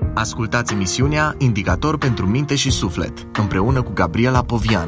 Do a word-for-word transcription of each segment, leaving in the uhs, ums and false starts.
Ascultați emisiunea Indicator pentru minte și suflet, împreună cu Gabriela Povian.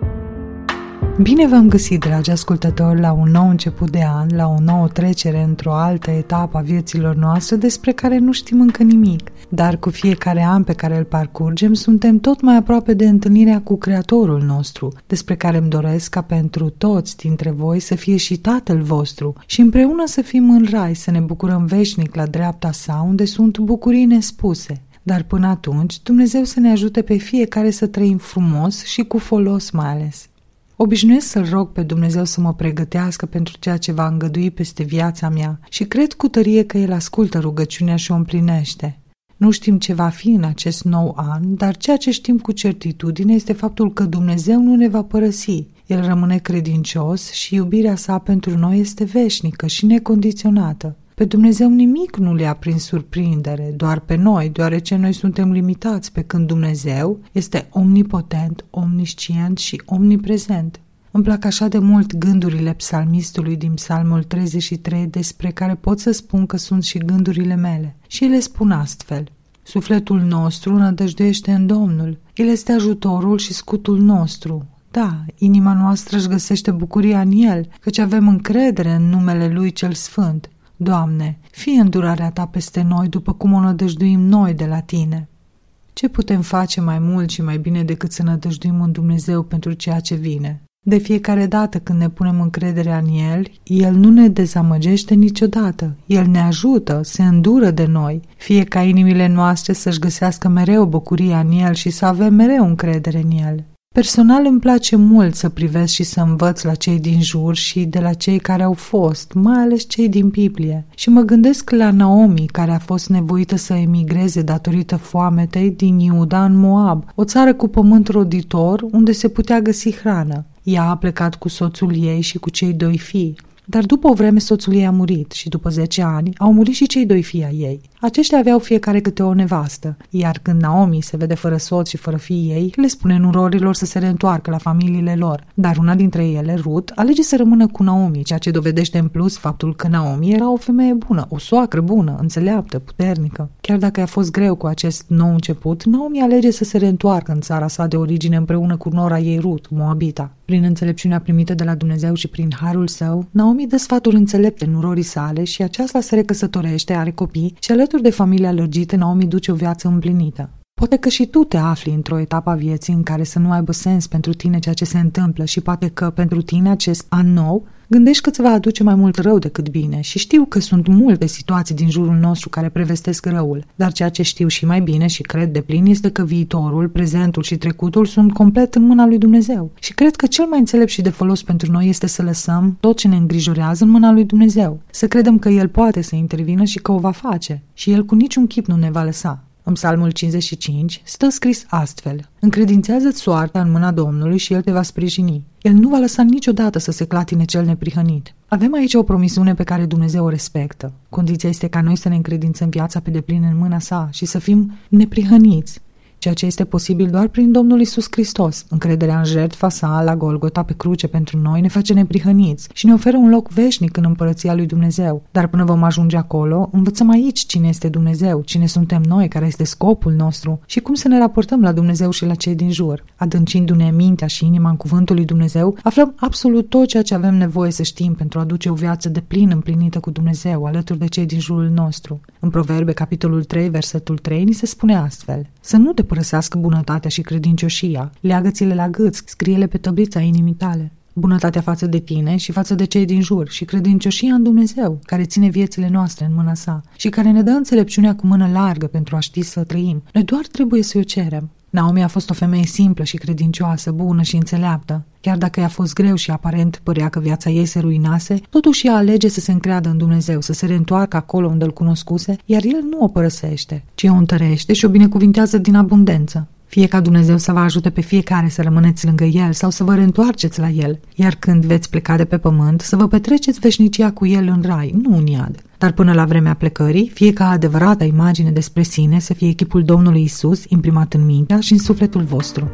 Bine v-am găsit, dragi ascultători, la un nou început de an, la o nouă trecere într-o altă etapă a vieților noastre despre care nu știm încă nimic. Dar cu fiecare an pe care îl parcurgem, suntem tot mai aproape de întâlnirea cu Creatorul nostru, despre care îmi doresc ca pentru toți dintre voi să fie și Tatăl vostru și împreună să fim în rai, să ne bucurăm veșnic la dreapta sa, unde sunt bucurii nespuse. Dar până atunci, Dumnezeu să ne ajute pe fiecare să trăim frumos și cu folos mai ales. Obișnuiesc să-L rog pe Dumnezeu să mă pregătească pentru ceea ce va îngădui peste viața mea și cred cu tărie că El ascultă rugăciunea și o împlinește. Nu știm ce va fi în acest nou an, dar ceea ce știm cu certitudine este faptul că Dumnezeu nu ne va părăsi. El rămâne credincios și iubirea sa pentru noi este veșnică și necondiționată. Pe Dumnezeu nimic nu le-a prins surprindere, doar pe noi, deoarece noi suntem limitați, pe când Dumnezeu este omnipotent, omniscient și omniprezent. Îmi plac așa de mult gândurile psalmistului din Psalmul treizeci și trei, despre care pot să spun că sunt și gândurile mele. Și ele spun astfel: sufletul nostru nădăjduiește în Domnul, El este ajutorul și scutul nostru. Da, inima noastră își găsește bucuria în El, căci avem încredere în numele Lui cel Sfânt. Doamne, fie îndurarea Ta peste noi după cum o nădăjduim noi de la Tine. Ce putem face mai mult și mai bine decât să nădăjduim în Dumnezeu pentru ceea ce vine? De fiecare dată când ne punem încrederea în El, El nu ne dezamăgește niciodată. El ne ajută, se îndură de noi. Fie ca inimile noastre să-și găsească mereu bucuria în El și să avem mereu încredere în El. Personal îmi place mult să privesc și să învăț la cei din jur și de la cei care au fost, mai ales cei din Biblie. Și mă gândesc la Naomi, care a fost nevoită să emigreze datorită foametei din Iuda în Moab, o țară cu pământ roditor unde se putea găsi hrană. Ea a plecat cu soțul ei și cu cei doi fii. Dar după o vreme soțul ei a murit și după zece ani au murit și cei doi fii ai ei. Aceștia aveau fiecare câte o nevastă, iar când Naomi se vede fără soț și fără fii ei, le spune nurorilor să se reîntoarcă la familiile lor. Dar una dintre ele, Rut, alege să rămână cu Naomi, ceea ce dovedește în plus faptul că Naomi era o femeie bună, o soacră bună, înțeleaptă, puternică. Chiar dacă a fost greu cu acest nou început, Naomi alege să se reîntoarcă în țara sa de origine împreună cu nora ei Rut, Moabita. Prin înțelepciunea primită de la Dumnezeu și prin harul său, Naomi dă sfaturi înțelepte nurorii sale și aceasta se recăsătorește, are copii și alături de familia lărgită, Naomi duce o viață împlinită. Poate că și tu te afli într-o etapă a vieții în care să nu aibă sens pentru tine ceea ce se întâmplă și poate că pentru tine acest an nou gândești că îți va aduce mai mult rău decât bine și știu că sunt multe situații din jurul nostru care prevestesc răul, dar ceea ce știu și mai bine și cred de plin este că viitorul, prezentul și trecutul sunt complet în mâna lui Dumnezeu și cred că cel mai înțelept și de folos pentru noi este să lăsăm tot ce ne îngrijorează în mâna lui Dumnezeu, să credem că El poate să intervină și că o va face și El cu niciun chip nu ne va lăsa. În Psalmul cincizeci și cinci stă scris astfel: încredințează-ți soarta în mâna Domnului și El te va sprijini. El nu va lăsa niciodată să se clatine cel neprihănit. Avem aici o promisiune pe care Dumnezeu o respectă. Condiția este ca noi să ne încredințăm viața pe deplin în mâna sa și să fim neprihăniți, ceea ce este posibil doar prin Domnul Iisus Hristos. Încrederea în jertfa sa la Golgota pe cruce pentru noi ne face neprihăniți și ne oferă un loc veșnic în împărăția lui Dumnezeu. Dar până vom ajunge acolo, învățăm aici cine este Dumnezeu, cine suntem noi, care este scopul nostru și cum să ne raportăm la Dumnezeu și la cei din jur. Adâncindu-ne mintea și inima în cuvântul lui Dumnezeu, aflăm absolut tot ceea ce avem nevoie să știm pentru a duce o viață deplin împlinită cu Dumnezeu, alături de cei din jurul nostru. În Proverbe, capitolul trei, versetul trei, ni se spune astfel: să nu te părăsească bunătatea și credincioșia, leagă-ți-le la gât, scrie-le pe tăblița inimii tale. Bunătatea față de tine și față de cei din jur și credincioșia în Dumnezeu, care ține viețile noastre în mâna sa și care ne dă înțelepciunea cu mână largă pentru a ști să trăim. Noi doar trebuie să o cerem. Naomi a fost o femeie simplă și credincioasă, bună și înțeleaptă. Chiar dacă i-a fost greu și aparent părea că viața ei se ruinase, totuși ea alege să se încreadă în Dumnezeu, să se reîntoarcă acolo unde îl cunoscuse, iar El nu o părăsește, ci o întărește și o binecuvintează din abundență. Fie ca Dumnezeu să vă ajute pe fiecare să rămâneți lângă El sau să vă reîntoarceți la El, iar când veți pleca de pe pământ, să vă petreceți veșnicia cu El în rai, nu în iad. Dar până la vremea plecării, fie ca adevărata imagine despre sine să fie chipul Domnului Isus imprimat în mintea și în sufletul vostru.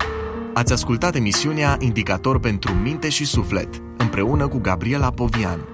Ați ascultat emisiunea Indicator pentru minte și suflet, împreună cu Gabriela Povian.